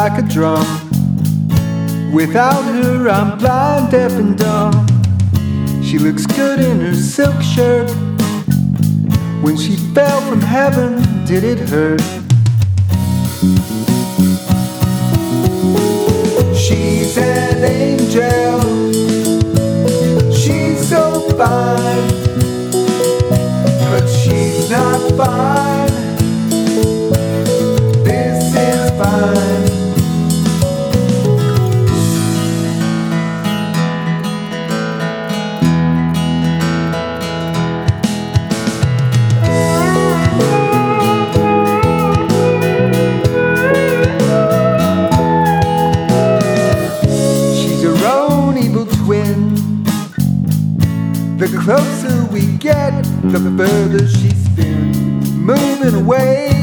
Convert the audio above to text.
like a drum. Without her, I'm blind, deaf, and dumb. She looks good in her silk shirt. When she fell from heaven, did it hurt? She's an angel. She's so fine, but she's not fine. This is fine. The closer we get, the further she spins, moving away